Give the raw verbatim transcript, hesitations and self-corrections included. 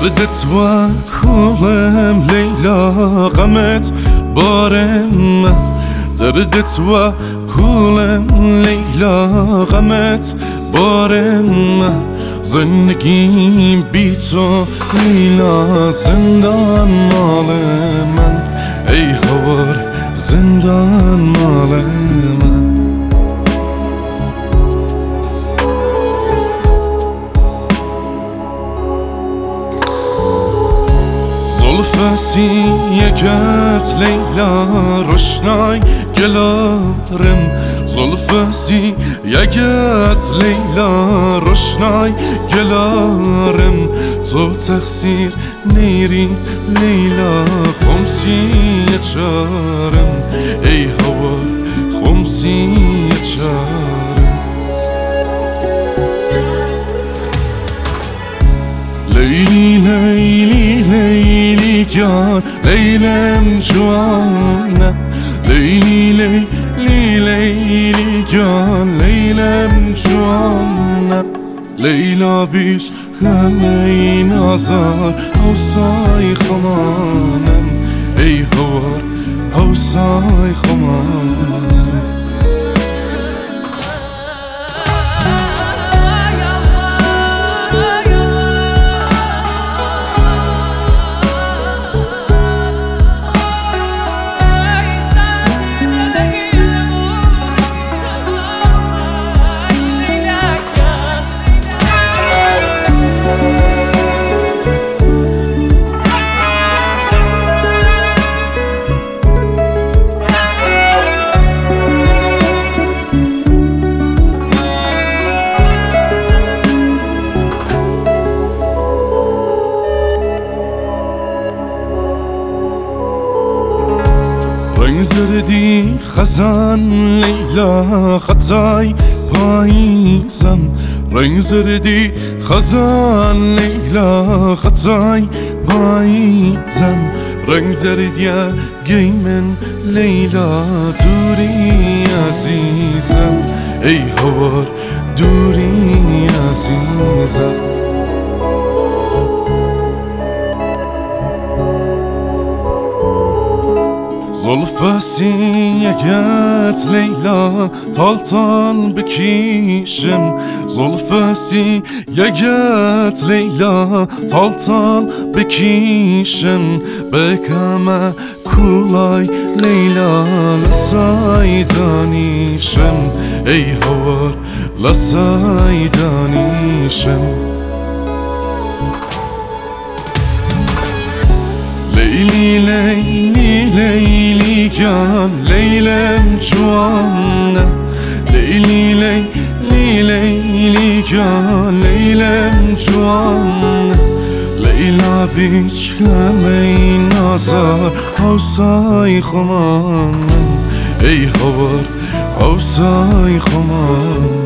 دردت و کولم لیلا غمت بارم دردت و کولم لیلا غمت بارم زندگیم بی تو لیلا زندان مال من ای هوار زندان مال من زلفسی یکت لیلا روشنای گلارم زلفسی یکت لیلا روشنای گلارم تو تقصیر نیری لیلا خمسی چارم ای هوار خمسی چارم لیلی لیلی لیلی جان لیلم جوانه لیلی لیلی لیلی جان لیلم جوانه لیلا بیش همه این آزار حوصای خمانم ای هوار حوصای خمانم رنگ زردی خزان لیلا خطای پاییزم رنگ زردی خزان لیلا خطای پاییزم رنگ زردی گیمن لیلا دوری عزیزم ای هوار دوری عزیزم زلفسی یکت لیلا تال تال بکیشم زلفسی یکت لیلا تال تال بکیشم بکم کولای لیلا لسای دانیشم ای هوار لسای دانیشم لیلی لیلی لیلی جان لیلم جوانه لیلی لیلی لیلی جان لیلم جوانه لیلا بیچ همه این آزار حوصای خمانم ای هوار حوصای خمانم